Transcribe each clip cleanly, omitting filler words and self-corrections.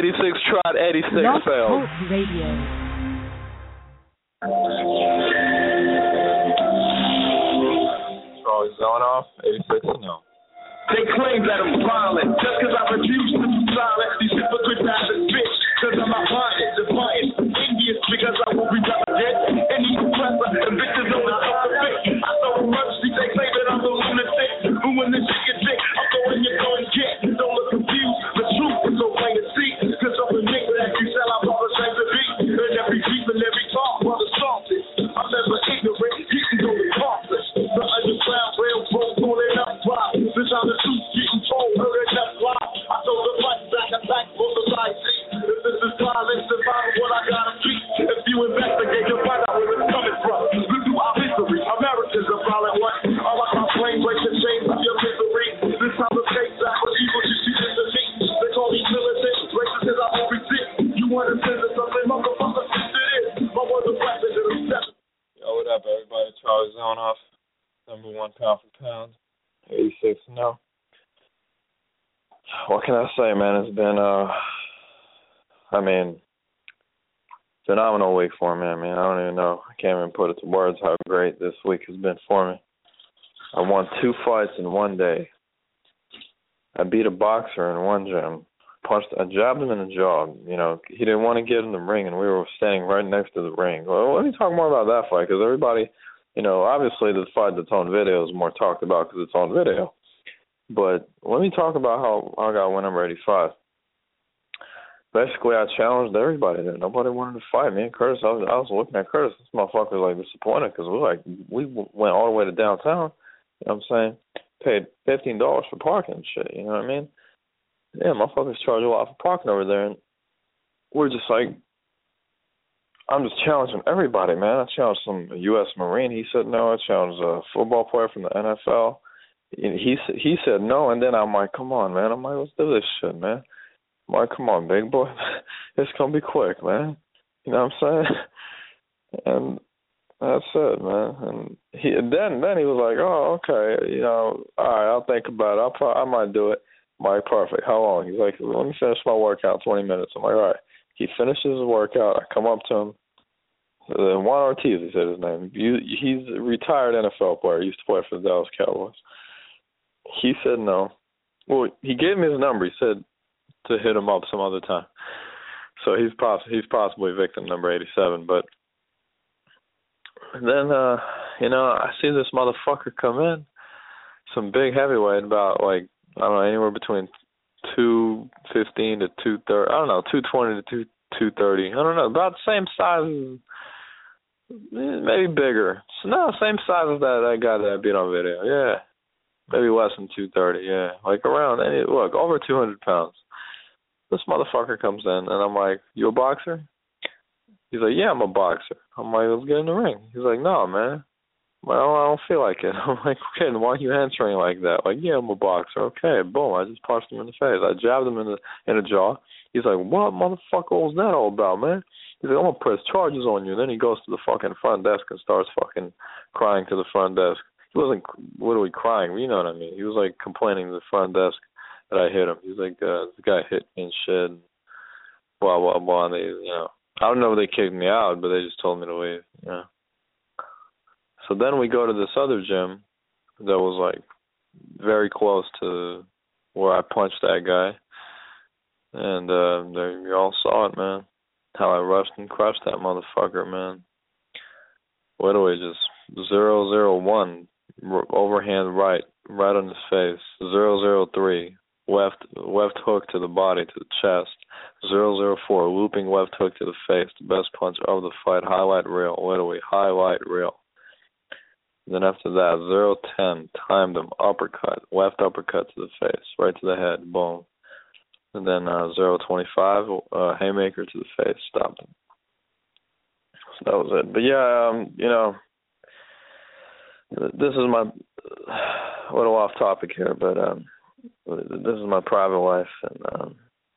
86 tried, 86 Blog failed. Talk Radio. Charlie zone off, 86 no. They claim that I'm violent just cause I refuse to be silent. These hypocrites have a bitch cause I'm not violent, defiant, envious because I will be represent any oppressor and bitches on the top of it. I throw mercy, they claim that I'm the lunatic. But when this shit gets sick, I'm throwing your gun jet. Don't look confused, the truth is so plain to see. Cause I'm a nigga that you sell out all the same to be. And every beef and every talk, brother salted. I'm never ignorant, getting on the carpet. The underground railroad pulling up drop. This how the truth getting told, heard it that fly. I throw the fight back, attack both the sides. If this is violence, survival, what I gotta be. If you investigate, you'll find out where it's coming from. We do our history, America's a violent one. All like my brain breaks and change of your misery. This how the fake back for evil you see this to me. They call me militant, racist as I won't resist. You understand that something motherfuckers this. My words are weapons and I'm stepping. Yo, what up, everybody? Charlie zone off. Number 1 pound for pound. 86 no. What can I say, man? It's been, phenomenal week for me. I don't even know. I can't even put it to words how great this week has been for me. I won 2 fights in one day. I beat a boxer in one gym. I jabbed him in the jaw. You know, he didn't want to get in the ring, and we were standing right next to the ring. Well, let me talk more about that fight, because everybody, you know, obviously the fight that's on video is more talked about because it's on video. But let me talk about how I got win number 85. Basically, I challenged everybody there. Nobody wanted to fight me and Curtis. I was looking at Curtis. This motherfucker was like disappointed because we went all the way to downtown. You know what I'm saying? Paid $15 for parking and shit. You know what I mean? Yeah, motherfuckers charge a lot for parking over there, and we're just like, I'm just challenging everybody, man. I challenged some U.S. Marine. He said no. I challenged a football player from the NFL. He said no, and then I'm like, come on, man. I'm like, let's do this shit, man. I'm like, come on, big boy. It's going to be quick, man. You know what I'm saying? And that's it, man. And then he was like, oh, okay, you know, all right, I'll think about it. I might do it. I'm like, perfect. How long? He's like, let me finish my workout, 20 minutes. I'm like, all right. He finishes his workout. I come up to him. Juan Ortiz, he said his name. He's a retired NFL player. He used to play for the Dallas Cowboys. He said no. Well, he gave me his number. He said to hit him up some other time. So he's possibly victim number 87. But then, you know, I see this motherfucker come in, some big heavyweight, about like, I don't know, anywhere between 215 to 230. I don't know, 220 to 230. I don't know, about the same size, maybe bigger. So no, same size as that guy that I beat on video. Yeah, maybe less than 230. Yeah, like around over 200 pounds. This motherfucker comes in, and I'm like, "You a boxer?" He's like, "Yeah, I'm a boxer." I'm like, "Let's get in the ring." He's like, "No, man. Well, I don't feel like it." I'm like, okay, then why are you answering like that? Like, yeah, I'm a boxer. Okay, boom. I just punched him in the face. I jabbed him in the jaw. He's like, what motherfucker was that all about, man? He's like, I'm going to press charges on you. Then he goes to the fucking front desk and starts fucking crying to the front desk. He wasn't literally crying, you know what I mean? He was like complaining to the front desk that I hit him. He's like, this guy hit me and shit, and blah, blah, blah. And they, you know, I don't know if they kicked me out, but they just told me to leave, you know. So then we go to this other gym that was like very close to where I punched that guy. And there you all saw it, man. How I rushed and crushed that motherfucker, man. Literally just 0-0-1, overhand right on his face. 0-0-3, left hook to the body, to the chest. 0-0-4, looping left hook to the face. The best punch of the fight. Highlight reel, literally highlight reel. Then after that, 0-10, timed him, uppercut, left uppercut to the face, right to the head, boom. And then 0-25, haymaker to the face, stopped him. So that was it. But yeah, you know, this is my, a little off topic here, but this is my private life. And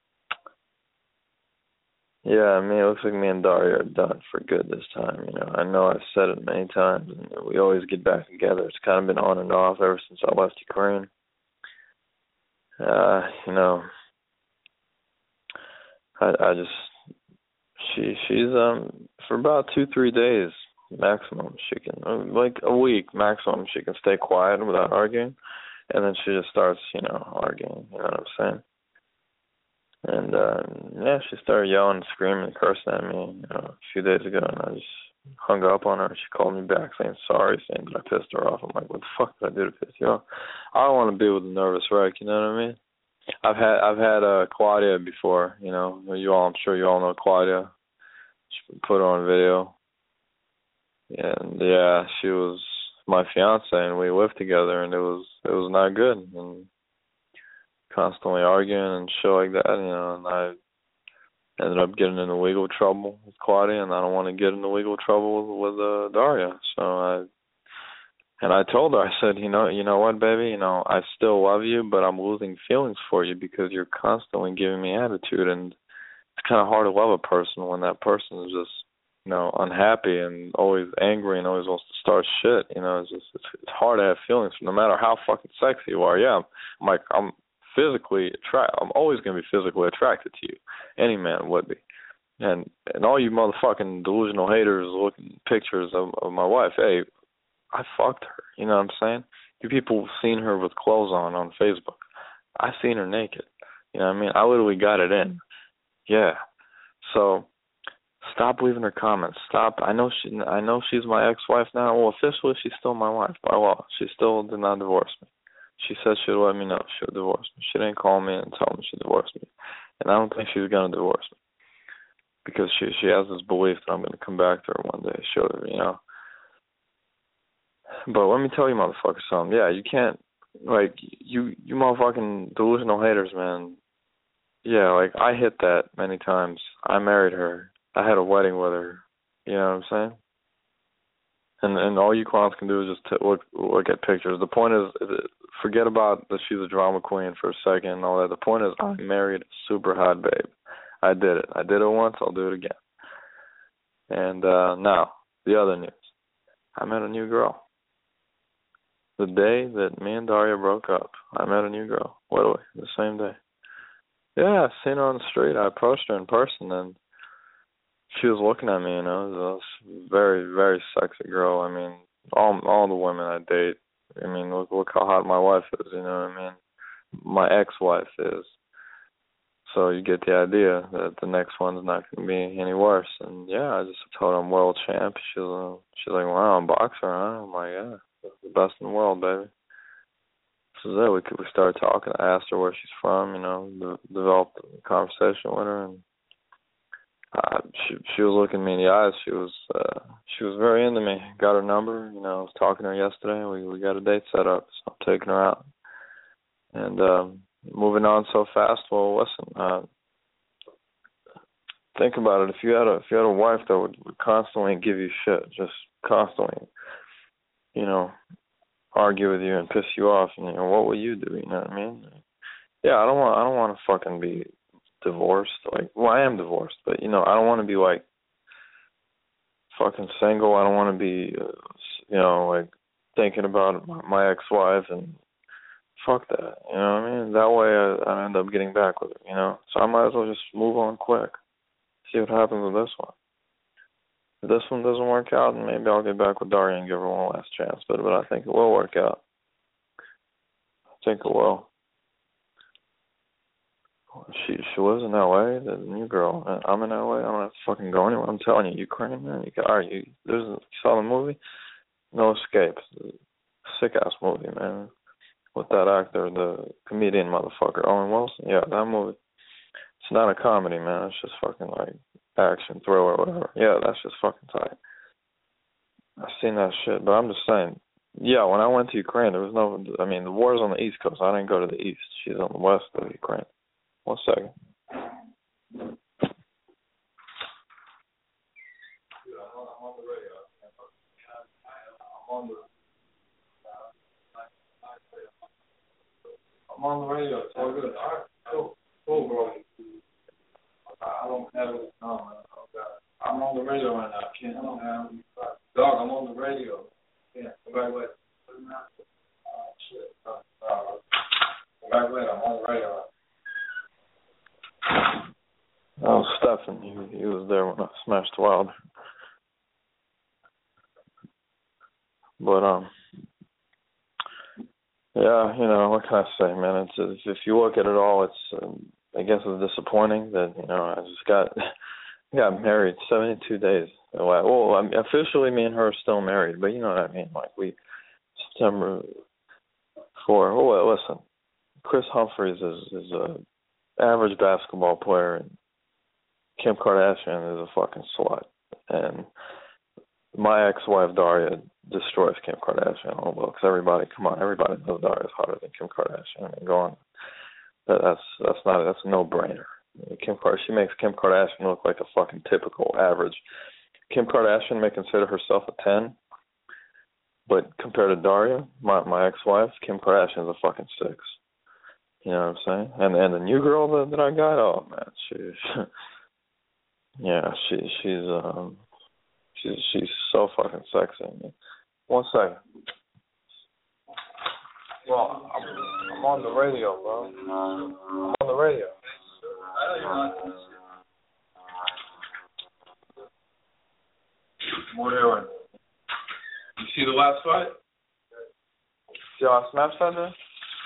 yeah, I mean, it looks like me and Daria are done for good this time. You know, I know I've said it many times, and we always get back together. It's kind of been on and off ever since I left Ukraine. You know, she's for about 2-3 days maximum she can, like a week maximum, she can stay quiet without arguing, and then she just starts, arguing. You know what I'm saying? And yeah, she started yelling, screaming, cursing at me, a few days ago, and I just hung up on her. She called me back saying sorry, saying that I pissed her off. I'm like, what the fuck did I do to piss you off? I don't want to be with a nervous wreck. You know what I mean? I've had Claudia before. I'm sure you all know Claudia. She put her on video. And yeah, she was my fiance, and we lived together, and it was not good, and constantly arguing and shit like that, and I ended up getting into legal trouble with Claudia, and I don't want to get into legal trouble with Daria. So I told her, I said, you know what, baby, I still love you, but I'm losing feelings for you because you're constantly giving me attitude, and it's kind of hard to love a person when that person is just unhappy and always angry and always wants to start shit. It's hard to have feelings no matter how fucking sexy you are. Yeah, I'm physically I'm always gonna be physically attracted to you. Any man would be. And all you motherfucking delusional haters looking pictures of my wife, hey, I fucked her. You know what I'm saying? You people have seen her with clothes on Facebook. I seen her naked. You know what I mean? I literally got it in. Yeah. So stop leaving her comments. Stop. I know she's my ex-wife now. Well, officially she's still my wife by law. She still did not divorce me. She said she'd let me know she would divorce me. She didn't call me and tell me she divorced me. And I don't think she's gonna divorce me. Because she has this belief that I'm gonna come back to her one day, show her, But let me tell you motherfuckers something. Yeah, you can't, you motherfucking delusional haters, man. Yeah, I hit that many times. I married her. I had a wedding with her. You know what I'm saying? And all you clowns can do is just look at pictures. The point is, forget about that she's a drama queen for a second and all that. The point is, I married a super hot babe. I did it. I did it once. I'll do it again. And now, the other news. I met a new girl. The day that me and Daria broke up, I met a new girl. Literally, the same day. Yeah, I seen her on the street. I approached her in person, and she was looking at me, It was a very, very sexy girl. I mean, all the women I date, look how hot my wife is, you know what I mean? My ex-wife is. So you get the idea that the next one's not going to be any worse. And yeah, I just told her I'm world champ. She's like, wow, I'm a boxer, huh? I'm like, yeah, that's the best in the world, baby. This is it. We started talking. I asked her where she's from, developed a conversation with her, and she was looking me in the eyes. She was very into me. Got her number. I was talking to her yesterday. We got a date set up, so I'm taking her out. And moving on so fast. Well, listen. Think about it. If you had a wife that would constantly give you shit, just constantly, argue with you and piss you off, and what will you do? You know what I mean? Yeah, I don't want to fucking be divorced. I am divorced, but I don't want to be fucking single. I don't want to be thinking about my ex-wife, and fuck that. You know what I mean? That way I end up getting back with her. So I might as well just move on quick. See what happens with this one. If this one doesn't work out, then maybe I'll get back with Daria and give her one last chance. But I think it will work out. I think it will. She lives in L.A., the new girl. I'm in L.A. I don't have to fucking go anywhere. I'm telling you, Ukraine, man. You saw the movie? No Escape. Sick-ass movie, man. With that actor, the comedian motherfucker, Owen Wilson. Yeah, that movie. It's not a comedy, man. It's just fucking action, thriller, whatever. Yeah, that's just fucking tight. I've seen that shit, but I'm just saying. Yeah, when I went to Ukraine, there was the war's on the East Coast. I didn't go to the East. She's on the West of Ukraine. 1 second. I'm on the radio. I'm on the radio. It's all good. All right. Cool, bro. I don't have it. No, man. I'm on the radio right now. I don't have it. Dog, I'm on the radio. Yeah. Come back later. Shit. Come back later. I'm on the radio. Oh, Stephen, he was there when I smashed Wilder. But yeah, what can I say, man? It's if you look at it all, it's I guess it's disappointing that I just got married 72 days away. Well, officially, me and her are still married, but you know what I mean. Like September 4. Well, listen, Chris Humphries is a average basketball player, and Kim Kardashian is a fucking slut, and my ex-wife Daria destroys Kim Kardashian. Oh well, because everybody knows Daria's hotter than Kim Kardashian. I mean, go on. That's a no-brainer. She makes Kim Kardashian look like a fucking typical average. Kim Kardashian may consider herself a 10, but compared to Daria, my ex-wife, Kim Kardashian's a fucking 6. You know what I'm saying? And the new girl that I got, oh man, she's so fucking sexy. One second. Well, I'm on the radio, bro. I'm on the radio. Whatever. You see the last fight? See how I smashed that there?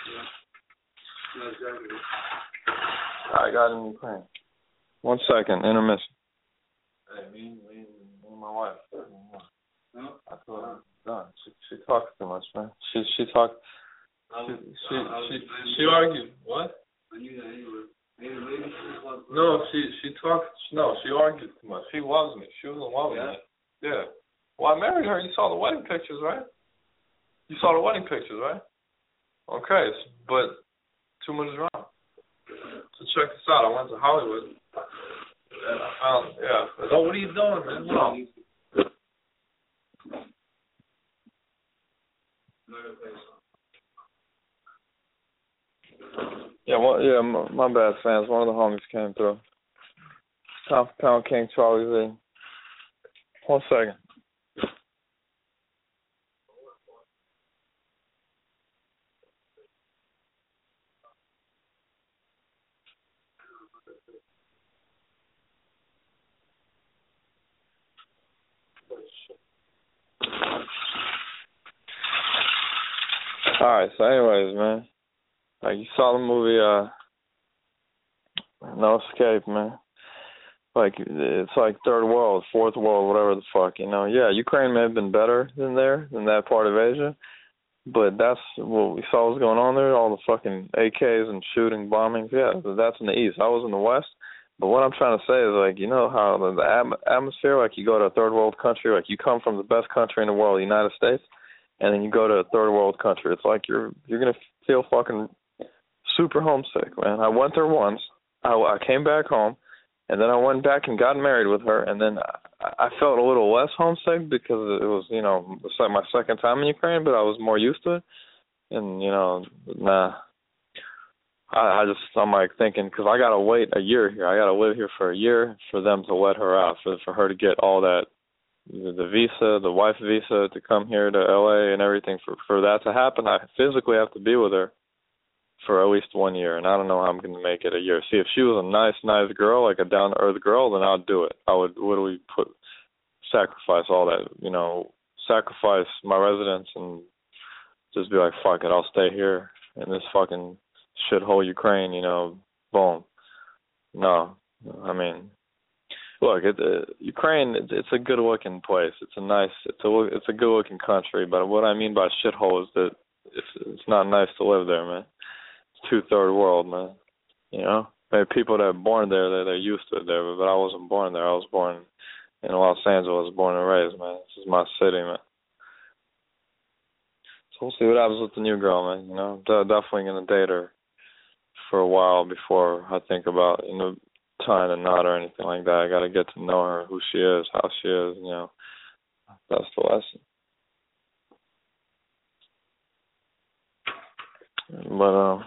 Yeah. I got it in Ukraine. 1 second, intermission. Hey, me and my wife. I thought I was done. She talks too much, man. She talked. She argued. What? I knew that anyway. No, she talked. No, she argued too much. She loves me. She was in love with me. Yeah. Well, I married her. You saw the wedding pictures, right? You saw the wedding pictures, right? Okay, but too much wrong. So check this out. I went to Hollywood, and I found. Yeah. So what are you doing, man? No. Yeah, my bad, fans. One of the homies came through. Top Pound King Charlie Z. 1 second. Alright, so anyways, man. Like, you saw the movie, No Escape, man. Like, it's like third world, fourth world, whatever the fuck, Yeah, Ukraine may have been better than that part of Asia, but that's what we saw was going on there, all the fucking AKs and shooting, bombings. Yeah, that's in the East. I was in the West. But what I'm trying to say is, like, how the atmosphere, like, you go to a third world country, like, you come from the best country in the world, the United States, and then you go to a third world country. It's like you're going to feel fucking super homesick, man. I went there once. I came back home, and then I went back and got married with her, and then I felt a little less homesick because it was, it's like my second time in Ukraine, but I was more used to it. And, nah. I'm like thinking, because I got to wait a year here. I got to live here for a year for them to let her out, for her to get all that, the visa, the wife visa to come here to LA and everything. For that to happen, I physically have to be with her for at least 1 year, and I don't know how I'm going to make it a year. See, if she was a nice girl, like a down-to-earth girl, then I'd do it. I would literally sacrifice all that, sacrifice my residence and just be like, fuck it, I'll stay here in this fucking shithole Ukraine, boom. No, I mean, look, Ukraine, it's a good-looking place. It's a good-looking country, but what I mean by shithole is that it's not nice to live there, man. It's third world, man. Maybe people that are born there, they're used to it there, but I wasn't born there. I was born in Los Angeles, born and raised, man. This is my city, man. So we'll see what happens with the new girl, man. Definitely gonna date her for a while before I think about tying a knot or anything like that. I gotta get to know her, who she is, how she is. That's the lesson. But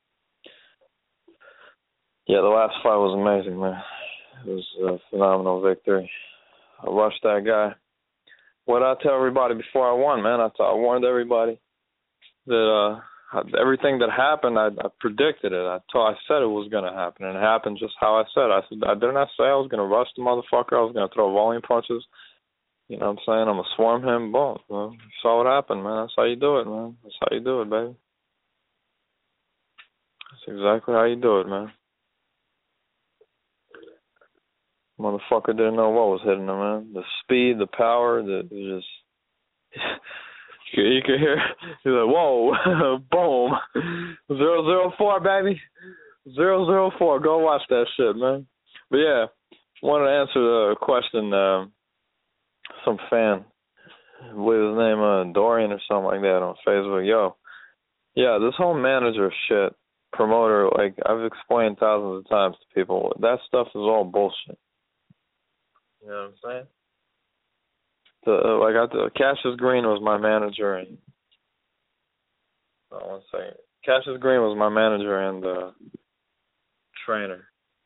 yeah, the last fight was amazing, man. It was a phenomenal victory. I rushed that guy. What did I tell everybody before I won, man? I warned everybody that everything that happened, I predicted it. I said it was going to happen, and it happened just how I said. Didn't I say I was going to rush the motherfucker? I was going to throw volume punches. You know what I'm saying? I'm going to swarm him. Boom. Well, you saw what happened, man. That's how you do it, man. That's how you do it, baby. That's exactly how you do it, man. Motherfucker didn't know what was hitting him, man. The speed, the power, just... You can hear, he's like, whoa, boom, 004, baby, 004, go watch that shit, man. But yeah, wanted to answer the question, some fan, I believe his name, Dorian or something like that on Facebook, yeah, this whole manager shit, promoter, like, I've explained thousands of times to people, that stuff is all bullshit. You know what I'm saying? Cassius Green was my manager, and Cassius Green was my manager and trainer.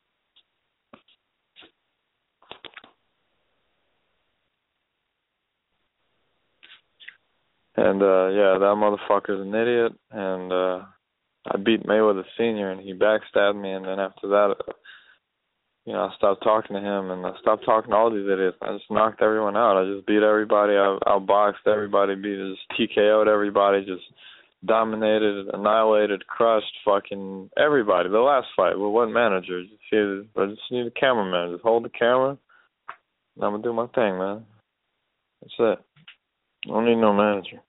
And that motherfucker's an idiot. And I beat Mayweather Sr. and he backstabbed me. And then after that, I stopped talking to him, and I stopped talking to all these idiots. I just knocked everyone out. I just beat everybody. I outboxed everybody, just TKO'd everybody, just dominated, annihilated, crushed fucking everybody. The last fight with one manager. I just need a cameraman. Just hold the camera, and I'm going to do my thing, man. That's it. I don't need no manager.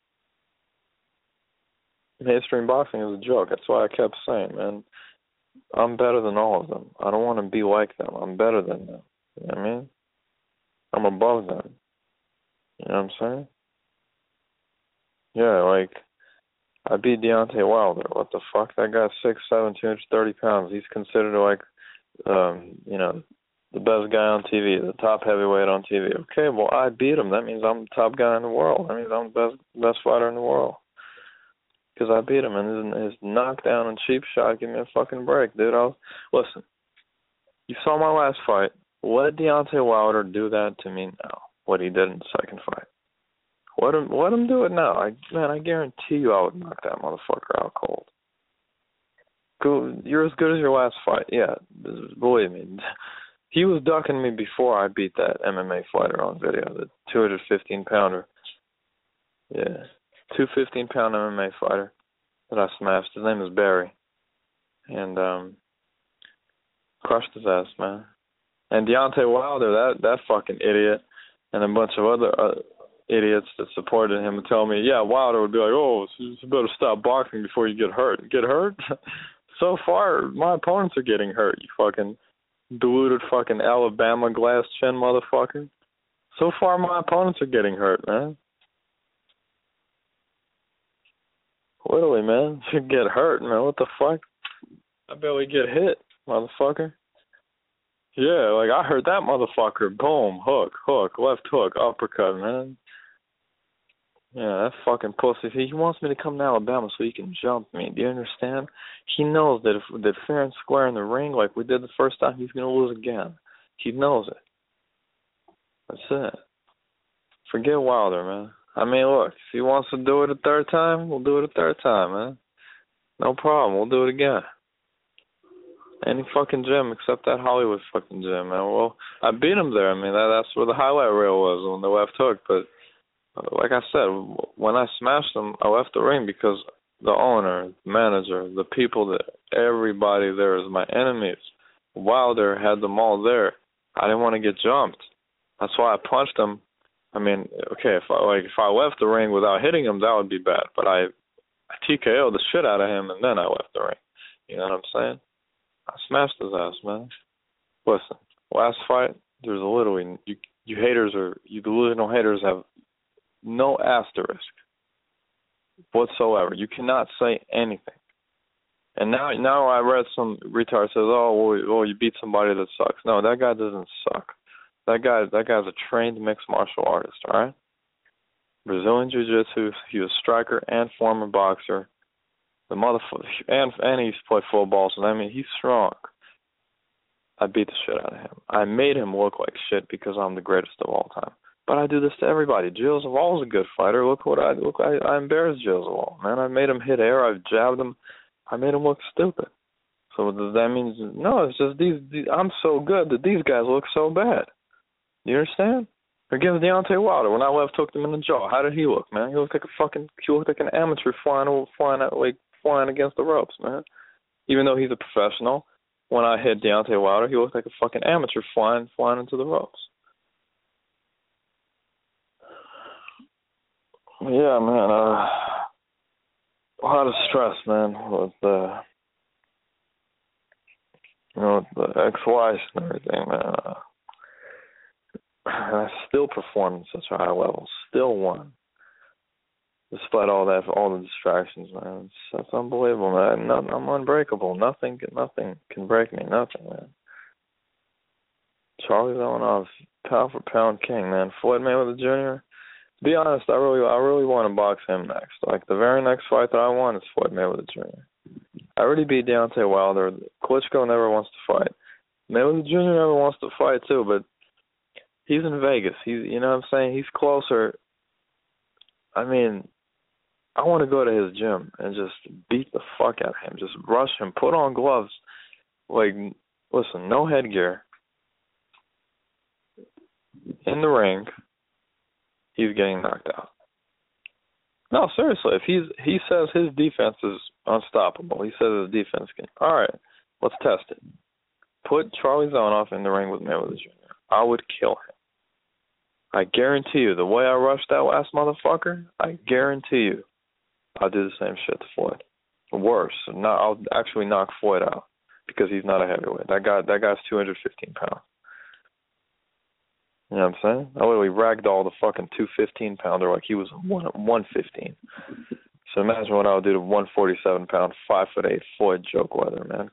Mainstream boxing is a joke. That's why I kept saying, man, I'm better than all of them. I don't want to be like them. I'm better than them. You know what I mean? I'm above them. You know what I'm saying? Yeah, like, I beat Deontay Wilder. What the fuck? That guy's 6'7", 230 pounds. He's considered like, the best guy on TV, the top heavyweight on TV. Okay, well, I beat him. That means I'm the top guy in the world. That means I'm the best fighter in the world. Because I beat him, and his knockdown and cheap shot, give me a fucking break, dude. Listen, you saw my last fight. Let Deontay Wilder do that to me now, what he did in the second fight. Let him do it now. I guarantee you I would knock that motherfucker out cold. You're as good as your last fight. Yeah, believe me. He was ducking me before I beat that MMA fighter on video, the 215-pounder. Yeah. 215-pound MMA fighter that I smashed. His name is Barry. And crushed his ass, man. And Deontay Wilder, that fucking idiot, and a bunch of other idiots that supported him would tell me, yeah, Wilder would be like, oh, you better stop boxing before you get hurt. Get hurt? So far, my opponents are getting hurt, you fucking deluded fucking Alabama glass chin motherfucker. So far, my opponents are getting hurt, man. Literally, man. You get hurt, man. What the fuck? I barely get hit, motherfucker. Yeah, like I heard that motherfucker. Boom, hook, left hook, uppercut, man. Yeah, that fucking pussy. He wants me to come to Alabama so he can jump me. Do you understand? He knows that if fair and square in the ring like we did the first time, he's going to lose again. He knows it. That's it. Forget Wilder, man. I mean, look, if he wants to do it a third time, we'll do it a third time, man. No problem. We'll do it again. Any fucking gym except that Hollywood fucking gym, man. Well, I beat him there. I mean, that's where the highlight reel was on the left hook. But like I said, when I smashed him, I left the ring because the owner, the manager, the people, everybody there is my enemies. Wilder had them all there. I didn't want to get jumped. That's why I punched him. I mean, okay, if I left the ring without hitting him, that would be bad. But I TKO'd the shit out of him, and then I left the ring. You know what I'm saying? I smashed his ass, man. Listen, last fight, there's literally, you delusional haters have no asterisk whatsoever. You cannot say anything. And now I read some retard says, oh, well, you beat somebody that sucks. No, that guy doesn't suck. That guy's a trained mixed martial artist, all right? Brazilian Jiu-Jitsu, he was striker and former boxer. The motherfucker, and he used to play football, so I mean, he's strong. I beat the shit out of him. I made him look like shit because I'm the greatest of all time. But I do this to everybody. Gilles Zaval's a good fighter. Look, I embarrassed Gilles Zaval, man. I made him hit air. I jabbed him. I made him look stupid. So does that mean, no, it's just these I'm so good that these guys look so bad. You understand? Against Deontay Wilder, when I left hooked him in the jaw, how did he look, man? He looked like an amateur flying against the ropes, man. Even though he's a professional, when I hit Deontay Wilder, he looked like a fucking amateur flying into the ropes. Yeah, man, a lot of stress, man, with the ex-wives and everything, man. I still perform at such a high level, still won, despite all the distractions, man. That's unbelievable, man. I'm unbreakable. Nothing can break me. Nothing, man. Charlie Zelenoff, pound for pound king, man. Floyd Mayweather Jr. To be honest, I really want to box him next. Like, the very next fight that I want is Floyd Mayweather Jr. I already beat Deontay Wilder. Klitschko never wants to fight. Mayweather Jr. never wants to fight too, but he's in Vegas. You know what I'm saying? He's closer. I mean, I want to go to his gym and just beat the fuck out of him. Just rush him. Put on gloves. Like, listen, no headgear. In the ring, he's getting knocked out. No, seriously, if he says his defense is unstoppable, he says his defense can. All right, let's test it. Put Charlie Zelenoff in the ring with Mayweather Jr. I would kill him. I guarantee you, the way I rushed that last motherfucker, I guarantee you, I'll do the same shit to Floyd. Worse, I'll actually knock Floyd out because he's not a heavyweight. That guy's 215 pounds. You know what I'm saying? I literally ragdolled the fucking 215-pounder like he was 115. So imagine what I would do to 147-pound, 5'8" Floyd Jokeweather, man.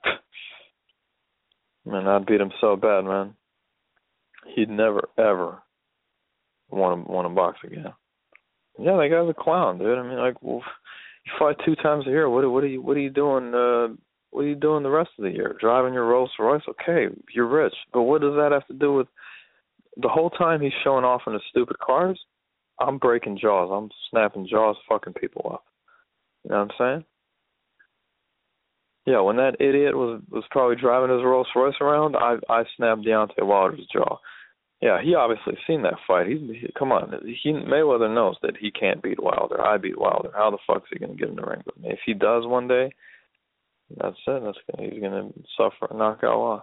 Man, I'd beat him so bad, man. He'd never, ever want to box again. Yeah, that guy's a clown, dude. I mean, like, well, you fight 2 times a year. What are you doing? What are you doing the rest of the year? Driving your Rolls Royce? Okay, you're rich, but what does that have to do with? The whole time he's showing off in his stupid cars, I'm breaking jaws. I'm snapping jaws, fucking people up. You know what I'm saying? Yeah, when that idiot was probably driving his Rolls Royce around, I snapped Deontay Wilder's jaw. Yeah, he obviously seen that fight. Come on, Mayweather knows that he can't beat Wilder. I beat Wilder. How the fuck is he going to get in the ring with me? If he does one day, that's it. He's going to suffer a knockout loss.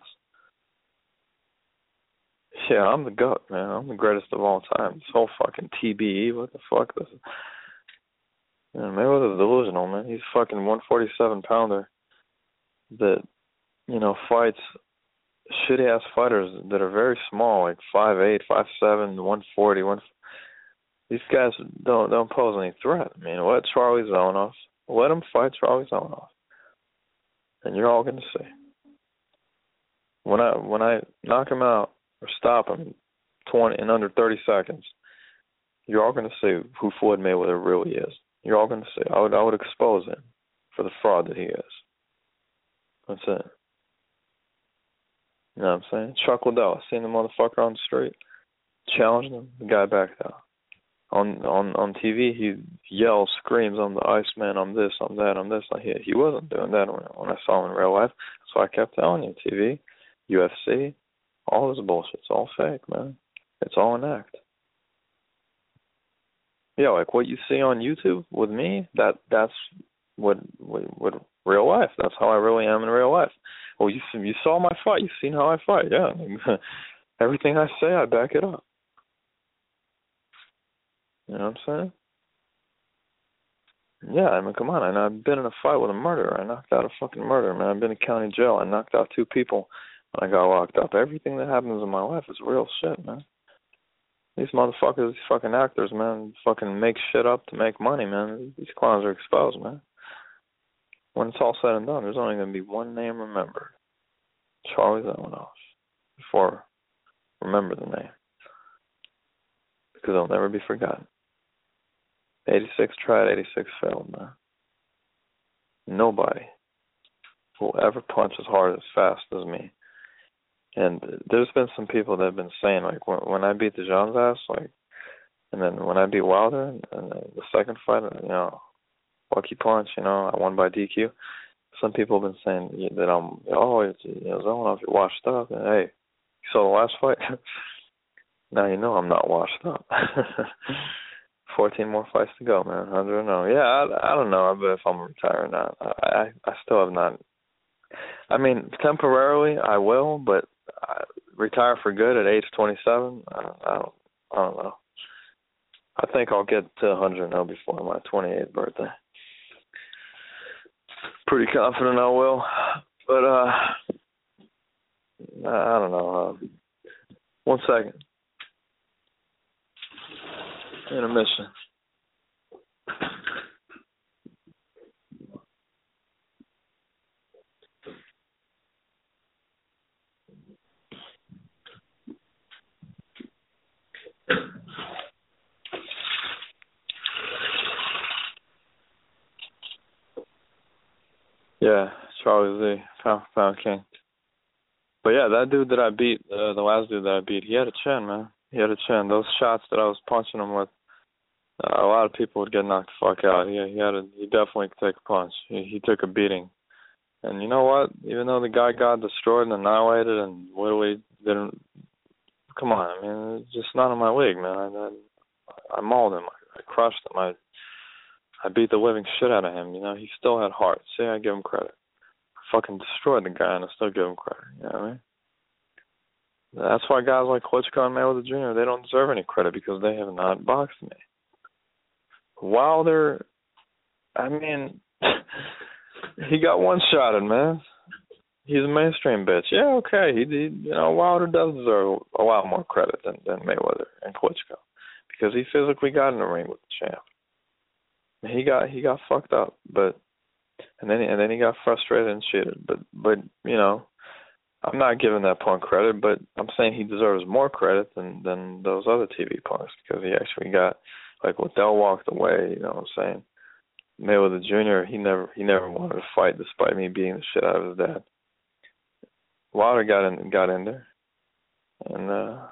Yeah, I'm the GOAT, man. I'm the greatest of all time. This whole fucking TBE, what the fuck? Mayweather's delusional, man. He's a fucking 147-pounder that, fights shitty-ass fighters that are very small, like 5'8", 5'7", 140. These guys don't pose any threat. I mean, let Charlie Zelenoff, let him fight Charlie Zelenoff, and you're all going to see. When I knock him out, or stop him in under 30 seconds, you're all going to see who Floyd Mayweather really is. You're all going to see. I would expose him for the fraud that he is. That's it. You know what I'm saying? Chuck Liddell, I seen the motherfucker on the street, challenged him, the guy backed out. On TV, he yells, screams, "I'm the Iceman, I'm this, I'm that, I'm this." He wasn't doing that when I saw him in real life. So I kept telling you, TV, UFC, all this bullshit, it's all fake, man. It's all an act. Yeah, like what you see on YouTube with me, that's what real life. That's how I really am in real life. Well, you saw my fight. You've seen how I fight. Yeah, everything I say, I back it up. You know what I'm saying? Yeah, I mean, come on. I've been in a fight with a murderer. I knocked out a fucking murderer, man. I've been in county jail. I knocked out 2 people. I got locked up. Everything that happens in my life is real shit, man. These motherfuckers, these fucking actors, man, fucking make shit up to make money, man. These clowns are exposed, man. When it's all said and done, there's only going to be one name remembered. Charlie Zelenoff. Before, remember the name. Because it'll never be forgotten. 86 tried, 86 failed, man. Nobody will ever punch as hard, as fast as me. And there's been some people that have been saying, like, when I beat the John's ass, like, And then when I beat Wilder, and the second fight, lucky punch, I won by DQ. Some people have been saying that I'm, I don't know if you're washed up. And hey, you saw the last fight? Now you know I'm not washed up. 14 more fights to go, man. 100-0. Yeah, I don't know if I'm retiring or not. I still have not. I mean, temporarily I will, but retire for good at age 27? I don't know. I think I'll get to 100-0 before my 28th birthday. Pretty confident I will, but I don't know. 1 second. Intermission. Yeah, Charlie Z, pound for pound king. But yeah, that dude that I beat, the last dude that I beat, he had a chin, man. He had a chin. Those shots that I was punching him with, a lot of people would get knocked the fuck out. He definitely could take a punch. He took a beating. And you know what? Even though the guy got destroyed and annihilated and literally didn't, come on, I mean, it's just not in my league, man. I mauled him. I crushed him. I beat the living shit out of him. He still had heart. See, I give him credit. I fucking destroyed the guy and I still give him credit. You know what I mean? That's why guys like Klitschko and Mayweather Jr., they don't deserve any credit because they have not boxed me. Wilder, I mean, he got one shot at, man. He's a mainstream bitch. Yeah, okay. Wilder does deserve a lot more credit than Mayweather and Klitschko because he physically got in the ring with the champ. He got fucked up, and then he got frustrated and cheated. But I'm not giving that punk credit, but I'm saying he deserves more credit than those other TV punks because he actually got, like, Liddell walked away. You know what I'm saying? Mayweather Jr. He never wanted to fight despite me beating the shit out of his dad. Wilder got in there, and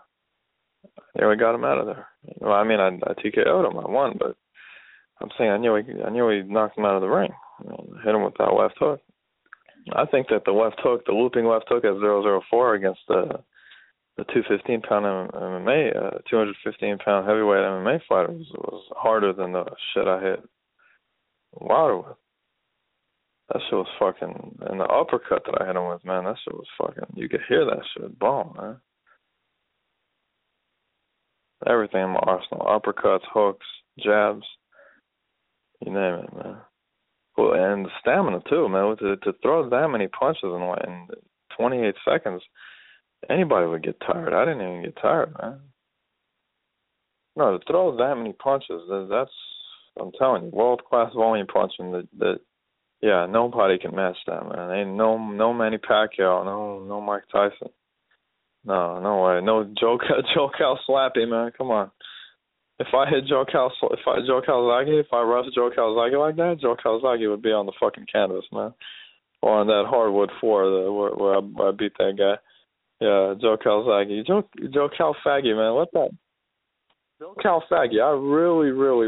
we got him out of there. Well, I mean, I TKO'd him. I won, but I'm saying I knew he knocked him out of the ring. Hit him with that left hook. I think that the left hook, the looping left hook at 004 against the 215-pound MMA, 215-pound heavyweight MMA fighter was harder than the shit I hit Wilder with. That shit was fucking, and the uppercut that I hit him with, man, that shit was fucking, you could hear that shit bomb, man. Everything in my arsenal, uppercuts, hooks, jabs, you name it, man. Well, and the stamina too, man. To throw that many punches in 28 seconds, anybody would get tired. I didn't even get tired, man. No, to throw that many punches, that's, I'm telling you, world-class volume punching that yeah, nobody can match that, man. Ain't no Manny Pacquiao, no Mike Tyson. No way. No Joe Cal Slappy, man. Come on. If I hit Joe Calzaghe, if I rushed Joe Calzaghe like that, Joe Calzaghe would be on the fucking canvas, man. Or on that hardwood floor where I beat that guy. Yeah, Joe Calzaghe. Joe Calfaggy, man. What that? Joe Calfaggy, I really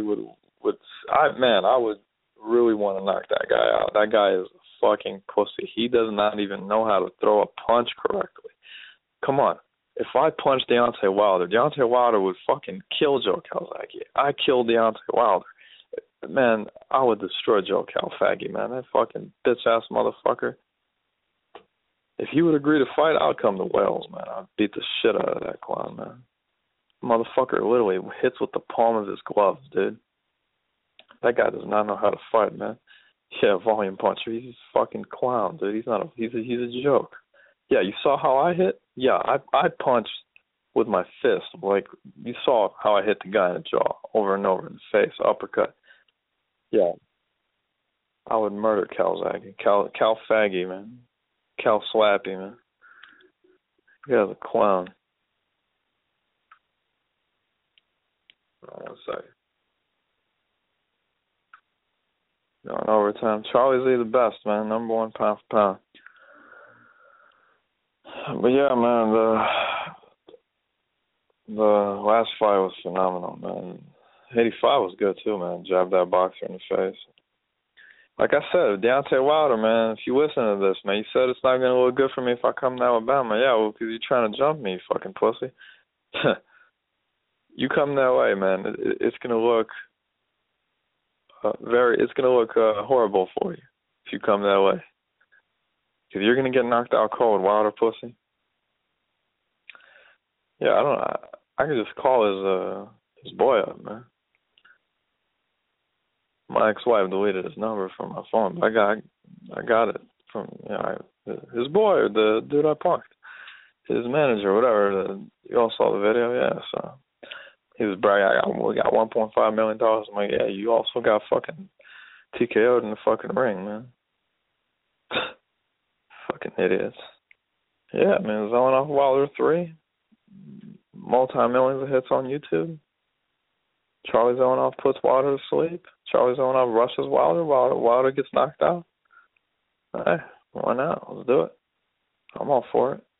I would really want to knock that guy out. That guy is a fucking pussy. He does not even know how to throw a punch correctly. Come on. If I punched Deontay Wilder would fucking kill Joe Calzaghe. I killed Deontay Wilder. Man, I would destroy Joe Calfaggy, man. That fucking bitch-ass motherfucker. If he would agree to fight, I'd come to Wales, man. I'd beat the shit out of that clown, man. Motherfucker literally hits with the palm of his gloves, dude. That guy does not know how to fight, man. Yeah, volume puncher. He's a fucking clown, dude. He's a joke. Yeah, you saw how I hit? Yeah, I punched with my fist. Like, you saw how I hit the guy in the jaw over and over in the face, uppercut. Yeah. I would murder Calzaghe. Calfaggy, man. Cal Slappy, man. The guy's a clown. One second. Going overtime. Charlie Z the best, man. Number 1 pound for pound. But yeah, man, The last fight was phenomenal, man. 85 was good too, man. Jabbed that boxer in the face. Like I said, Deontay Wilder, man, if you listen to this, man, you said it's not going to look good for me if I come to Alabama. Yeah, well, because you're trying to jump me, you fucking pussy. You come that way, man. It's going to look horrible for you if you come that way. If you're going to get knocked out cold, Wilder pussy. Yeah, I could just call his boy up, man. My ex-wife deleted his number from my phone, but I got it from his boy, or the dude I punked, his manager, whatever. You all saw the video, yeah. So he was bragging, we got $1.5 million. I'm like, yeah, you also got fucking TKO'd in the fucking ring, man. Fucking idiots. Yeah, man, selling off Wilder 3. Multi-millions of hits on YouTube. Charlie Zelenoff puts Wilder to sleep. Charlie Zelenoff rushes Wilder. Wilder gets knocked out. Hey, why not? Let's do it. I'm all for it.